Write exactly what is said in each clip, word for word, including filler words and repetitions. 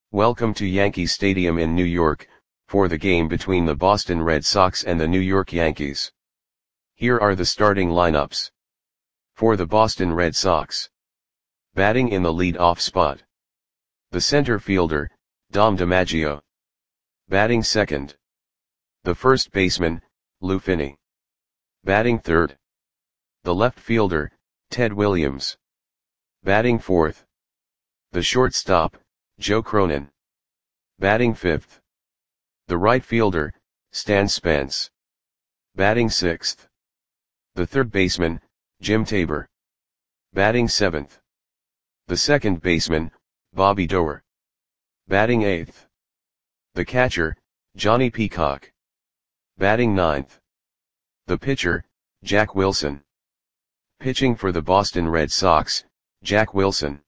Welcome to Yankee Stadium in New York, for the game between the Boston Red Sox and the New York Yankees. Here are the starting lineups. For the Boston Red Sox. Batting in the lead-off spot. The center fielder, Dom DiMaggio. Batting second. The first baseman, Lou Finney. Batting third. The left fielder, Ted Williams. Batting fourth. The shortstop, Joe Cronin. Batting fifth. The right fielder, Stan Spence. Batting sixth. The third baseman, Jim Tabor. Batting seventh. The second baseman, Bobby Doerr. Batting eighth. The catcher, Johnny Peacock. Batting ninth. The pitcher, Jack Wilson. Pitching for the Boston Red Sox, Jack Wilson.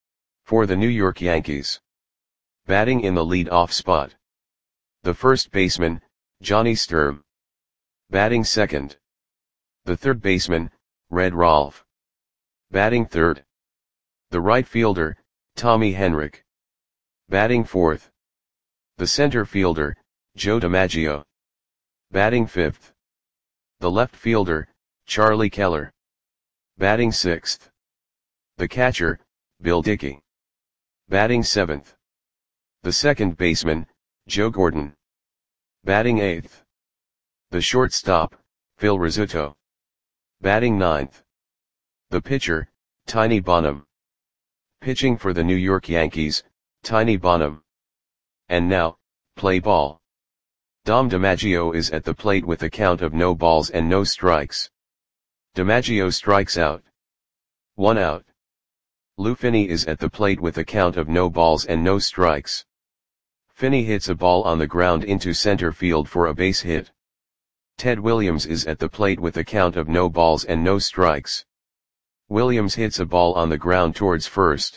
For the New York Yankees. Batting in the lead-off spot. The first baseman, Johnny Sturm. Batting second. The third baseman, Red Rolfe. Batting third. The right fielder, Tommy Henrich. Batting fourth. The center fielder, Joe DiMaggio. Batting fifth. The left fielder, Charlie Keller. Batting sixth. The catcher, Bill Dickey. Batting seventh. The second baseman, Joe Gordon. Batting eighth. The shortstop, Phil Rizzuto. Batting ninth. The pitcher, Tiny Bonham. Pitching for the New York Yankees, Tiny Bonham. And now, play ball. Dom DiMaggio is at the plate with a count of no balls and no strikes. DiMaggio strikes out. One out. Lou Finney is at the plate with a count of no balls and no strikes. Finney hits a ball on the ground into center field for a base hit. Ted Williams is at the plate with a count of no balls and no strikes. Williams hits a ball on the ground towards first.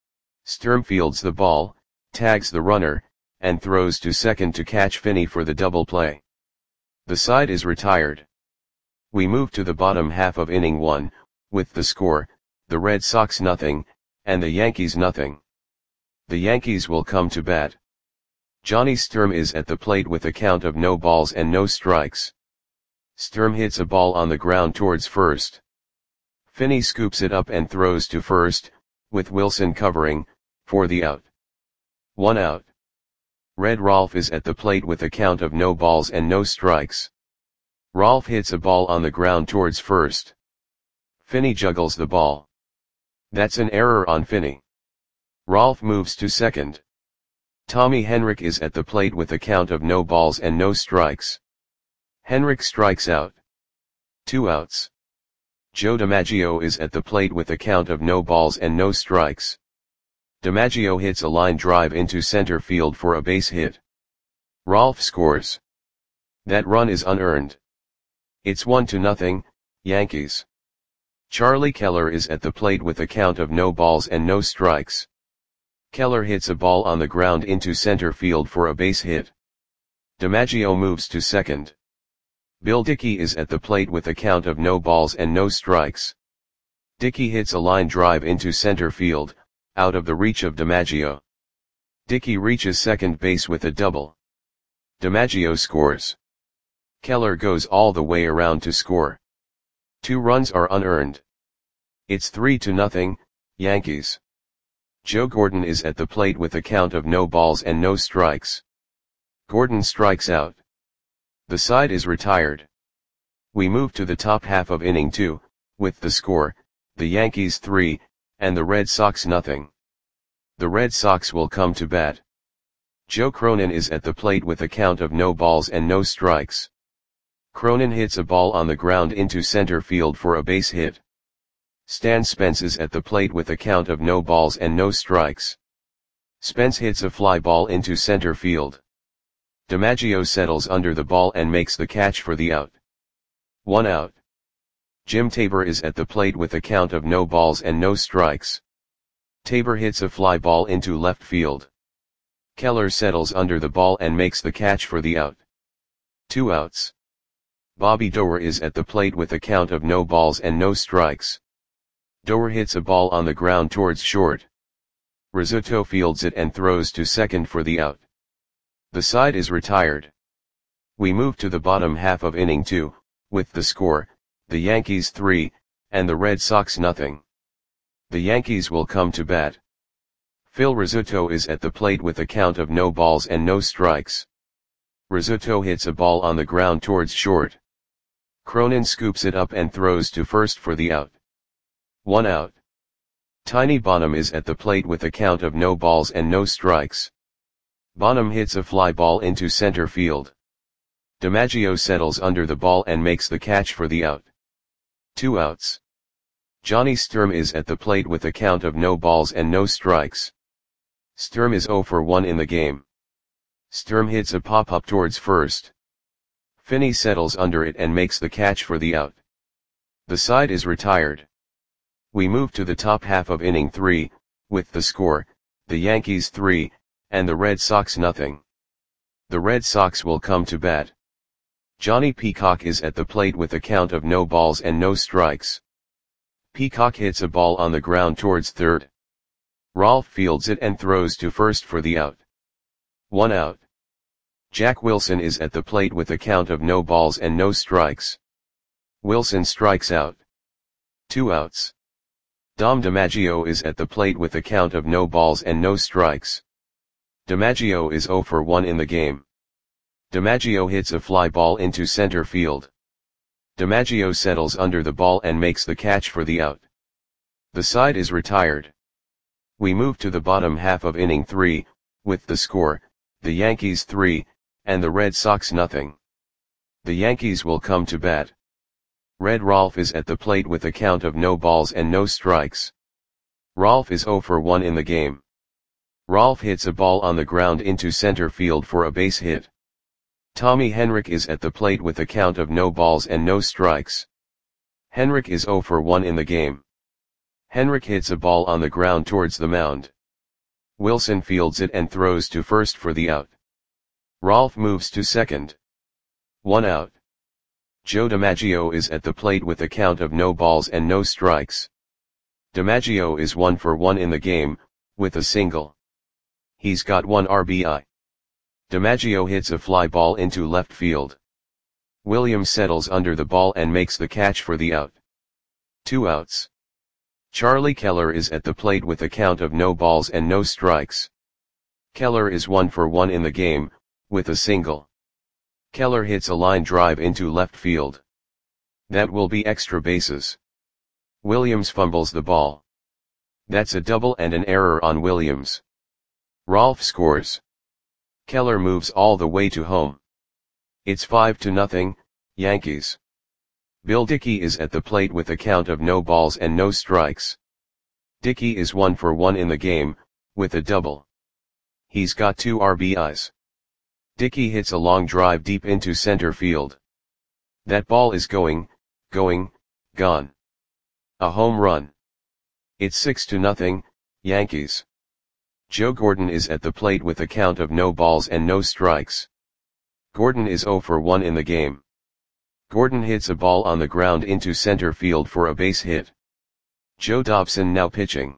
Sturm fields the ball, tags the runner, and throws to second to catch Finney for the double play. The side is retired. We move to the bottom half of inning one, with the score, the Red Sox nothing, and the Yankees nothing. The Yankees will come to bat. Johnny Sturm is at the plate with a count of no balls and no strikes. Sturm hits a ball on the ground towards first. Finney scoops it up and throws to first, with Wilson covering, for the out. One out. Red Rolfe is at the plate with a count of no balls and no strikes. Rolfe hits a ball on the ground towards first. Finney juggles the ball. That's an error on Finney. Rolfe moves to second. Tommy Henrich is at the plate with a count of no balls and no strikes. Henrich strikes out. Two outs. Joe DiMaggio is at the plate with a count of no balls and no strikes. DiMaggio hits a line drive into center field for a base hit. Rolfe scores. That run is unearned. It's one to nothing, Yankees. Charlie Keller is at the plate with a count of no balls and no strikes. Keller hits a ball on the ground into center field for a base hit. DiMaggio moves to second. Bill Dickey is at the plate with a count of no balls and no strikes. Dickey hits a line drive into center field, out of the reach of DiMaggio. Dickey reaches second base with a double. DiMaggio scores. Keller goes all the way around to score. Two runs are unearned. It's three to nothing, Yankees. Joe Gordon is at the plate with a count of no balls and no strikes. Gordon strikes out. The side is retired. We move to the top half of inning two, with the score, the Yankees three, and the Red Sox nothing. The Red Sox will come to bat. Joe Cronin is at the plate with a count of no balls and no strikes. Cronin hits a ball on the ground into center field for a base hit. Stan Spence is at the plate with a count of no balls and no strikes. Spence hits a fly ball into center field. DiMaggio settles under the ball and makes the catch for the out. One out. Jim Tabor is at the plate with a count of no balls and no strikes. Tabor hits a fly ball into left field. Keller settles under the ball and makes the catch for the out. Two outs. Bobby Doerr is at the plate with a count of no balls and no strikes. Doerr hits a ball on the ground towards short. Rizzuto fields it and throws to second for the out. The side is retired. We move to the bottom half of inning two, with the score, the Yankees three, and the Red Sox nothing. The Yankees will come to bat. Phil Rizzuto is at the plate with a count of no balls and no strikes. Rizzuto hits a ball on the ground towards short. Cronin scoops it up and throws to first for the out. One out. Tiny Bonham is at the plate with a count of no balls and no strikes. Bonham hits a fly ball into center field. DiMaggio settles under the ball and makes the catch for the out. Two outs. Johnny Sturm is at the plate with a count of no balls and no strikes. Sturm is oh for one in the game. Sturm hits a pop-up towards first. Finney settles under it and makes the catch for the out. The side is retired. We move to the top half of inning three, with the score, the Yankees three, and the Red Sox nothing. The Red Sox will come to bat. Johnny Peacock is at the plate with a count of no balls and no strikes. Peacock hits a ball on the ground towards third. Rolfe fields it and throws to first for the out. One out. Jack Wilson is at the plate with a count of no balls and no strikes. Wilson strikes out. Two outs. Dom DiMaggio is at the plate with a count of no balls and no strikes. DiMaggio is oh for one in the game. DiMaggio hits a fly ball into center field. DiMaggio settles under the ball and makes the catch for the out. The side is retired. We move to the bottom half of inning three, with the score, the Yankees three, and the Red Sox nothing. The Yankees will come to bat. Red Rolfe is at the plate with a count of no balls and no strikes. Rolfe is oh for one in the game. Rolfe hits a ball on the ground into center field for a base hit. Tommy Henrich is at the plate with a count of no balls and no strikes. Henrich is oh for one in the game. Henrich hits a ball on the ground towards the mound. Wilson fields it and throws to first for the out. Rolfe moves to second. One out. Joe DiMaggio is at the plate with a count of no balls and no strikes. DiMaggio is one for one in the game, with a single. He's got one R B I. DiMaggio hits a fly ball into left field. Williams settles under the ball and makes the catch for the out. Two outs. Charlie Keller is at the plate with a count of no balls and no strikes. Keller is one for one in the game, with a single. Keller hits a line drive into left field. That will be extra bases. Williams fumbles the ball. That's a double and an error on Williams. Rolfe scores. Keller moves all the way to home. It's five to nothing, Yankees. Bill Dickey is at the plate with a count of no balls and no strikes. Dickey is one for one in the game, with a double. He's got two R B Is. Dickey hits a long drive deep into center field. That ball is going, going, gone. A home run. It's six to nothing, Yankees. Joe Gordon is at the plate with a count of no balls and no strikes. Gordon is oh for one in the game. Gordon hits a ball on the ground into center field for a base hit. Joe Dobson now pitching.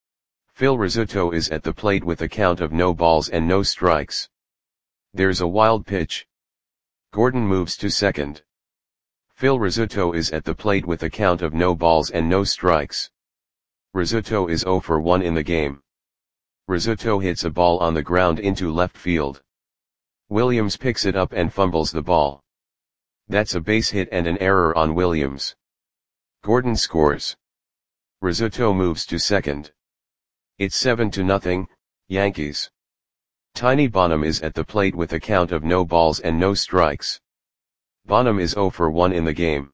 Phil Rizzuto is at the plate with a count of no balls and no strikes. There's a wild pitch. Gordon moves to second. Phil Rizzuto is at the plate with a count of no balls and no strikes. Rizzuto is oh for one in the game. Rizzuto hits a ball on the ground into left field. Williams picks it up and fumbles the ball. That's a base hit and an error on Williams. Gordon scores. Rizzuto moves to second. It's seven to nothing, Yankees. Tiny Bonham is at the plate with a count of no balls and no strikes. Bonham is oh for one in the game.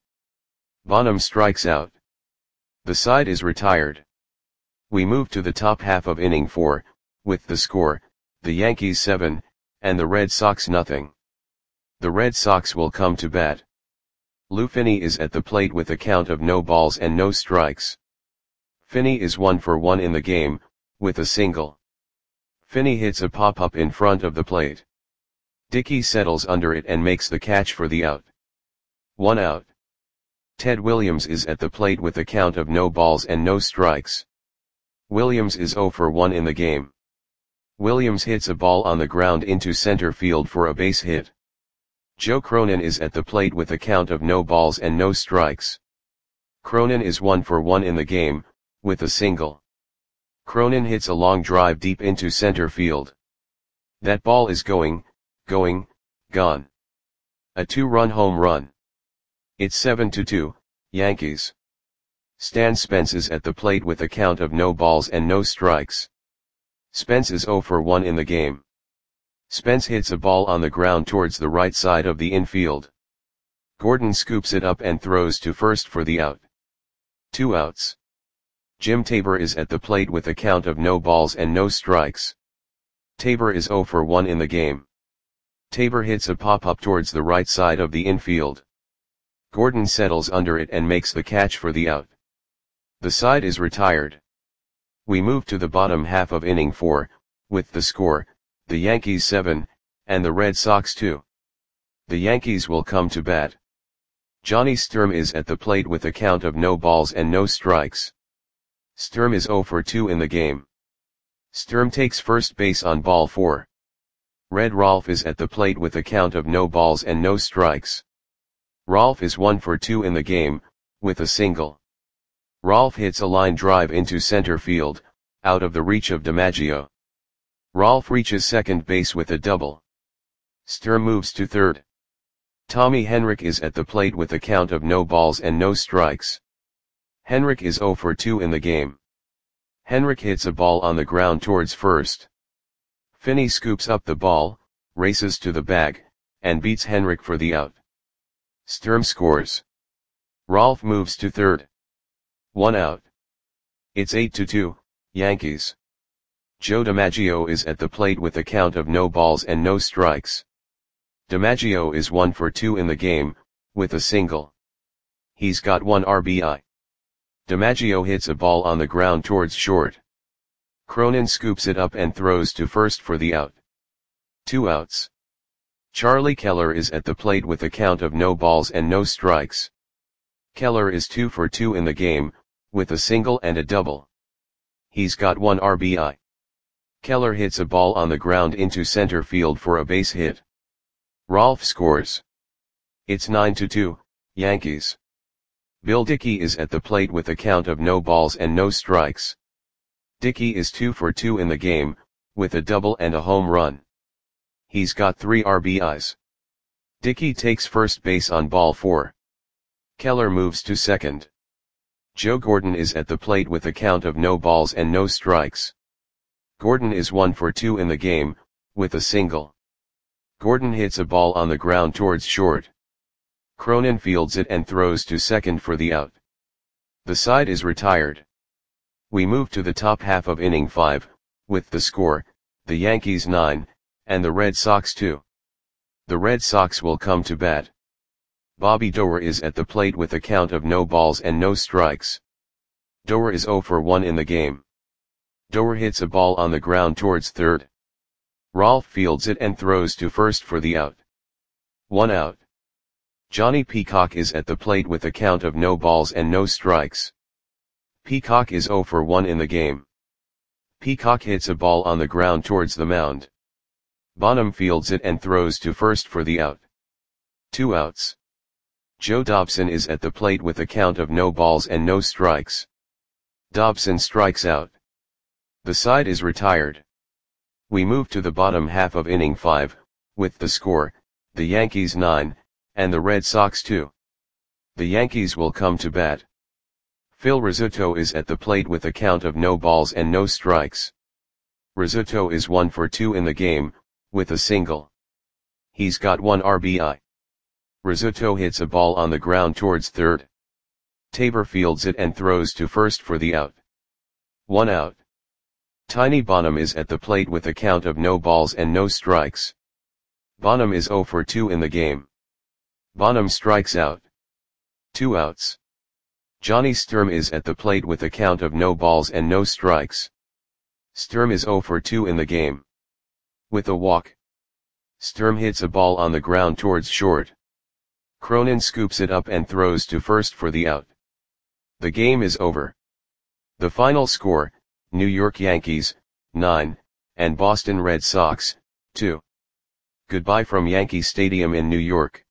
Bonham strikes out. The side is retired. We move to the top half of inning four, with the score, the Yankees seven, and the Red Sox nothing. The Red Sox will come to bat. Lou Finney is at the plate with a count of no balls and no strikes. Finney is one for one in the game, with a single. Finney hits a pop-up in front of the plate. Dickey settles under it and makes the catch for the out. One out. Ted Williams is at the plate with a count of no balls and no strikes. Williams is zero for one in the game. Williams hits a ball on the ground into center field for a base hit. Joe Cronin is at the plate with a count of no balls and no strikes. Cronin is one for one in the game, with a single. Cronin hits a long drive deep into center field. That ball is going, going, gone. A two-run home run. It's seven to two, Yankees. Stan Spence is at the plate with a count of no balls and no strikes. Spence is zero for one in the game. Spence hits a ball on the ground towards the right side of the infield. Gordon scoops it up and throws to first for the out. Two outs. Jim Tabor is at the plate with a count of no balls and no strikes. Tabor is zero for one in the game. Tabor hits a pop-up towards the right side of the infield. Gordon settles under it and makes the catch for the out. The side is retired. We move to the bottom half of inning four, with the score, the Yankees seven, and the Red Sox two. The Yankees will come to bat. Johnny Sturm is at the plate with a count of no balls and no strikes. Sturm is zero for two in the game. Sturm takes first base on ball four. Red Rolf is at the plate with a count of no balls and no strikes. Rolf is one for two in the game, with a single. Rolf hits a line drive into center field, out of the reach of DiMaggio. Rolf reaches second base with a double. Sturm moves to third. Tommy Henrich is at the plate with a count of no balls and no strikes. Henrich is zero for two in the game. Henrich hits a ball on the ground towards first. Finney scoops up the ball, races to the bag, and beats Henrich for the out. Sturm scores. Rolf moves to third. One out. It's eight to two, Yankees. Joe DiMaggio is at the plate with a count of no balls and no strikes. DiMaggio is one for two in the game, with a single. He's got one R B I. DiMaggio hits a ball on the ground towards short. Cronin scoops it up and throws to first for the out. Two outs. Charlie Keller is at the plate with a count of no balls and no strikes. Keller is two for two in the game, with a single and a double. He's got one R B I. Keller hits a ball on the ground into center field for a base hit. Rolf scores. It's nine to two, Yankees. Bill Dickey is at the plate with a count of no balls and no strikes. Dickey is two for two in the game, with a double and a home run. He's got three R B Is. Dickey takes first base on ball four. Keller moves to second. Joe Gordon is at the plate with a count of no balls and no strikes. Gordon is one for two in the game, with a single. Gordon hits a ball on the ground towards short. Cronin fields it and throws to second for the out. The side is retired. We move to the top half of inning five, with the score, the Yankees nine, and the Red Sox two. The Red Sox will come to bat. Bobby Doerr is at the plate with a count of no balls and no strikes. Doerr is zero for one in the game. Doerr hits a ball on the ground towards third. Rolf fields it and throws to first for the out. One out. Johnny Peacock is at the plate with a count of no balls and no strikes. Peacock is zero for one in the game. Peacock hits a ball on the ground towards the mound. Bonham fields it and throws to first for the out. Two outs. Joe Dobson is at the plate with a count of no balls and no strikes. Dobson strikes out. The side is retired. We move to the bottom half of inning five, with the score, the Yankees nine, and the Red Sox two. The Yankees will come to bat. Phil Rizzuto is at the plate with a count of no balls and no strikes. Rizzuto is one for two in the game, with a single. He's got one R B I. Rizzuto hits a ball on the ground towards third. Tabor fields it and throws to first for the out. One out. Tiny Bonham is at the plate with a count of no balls and no strikes. Bonham is zero for two in the game. Bonham strikes out. Two outs. Johnny Sturm is at the plate with a count of no balls and no strikes. Sturm is zero for two in the game. With a walk. Sturm hits a ball on the ground towards short. Cronin scoops it up and throws to first for the out. The game is over. The final score, New York Yankees, nine, and Boston Red Sox, two. Goodbye from Yankee Stadium in New York.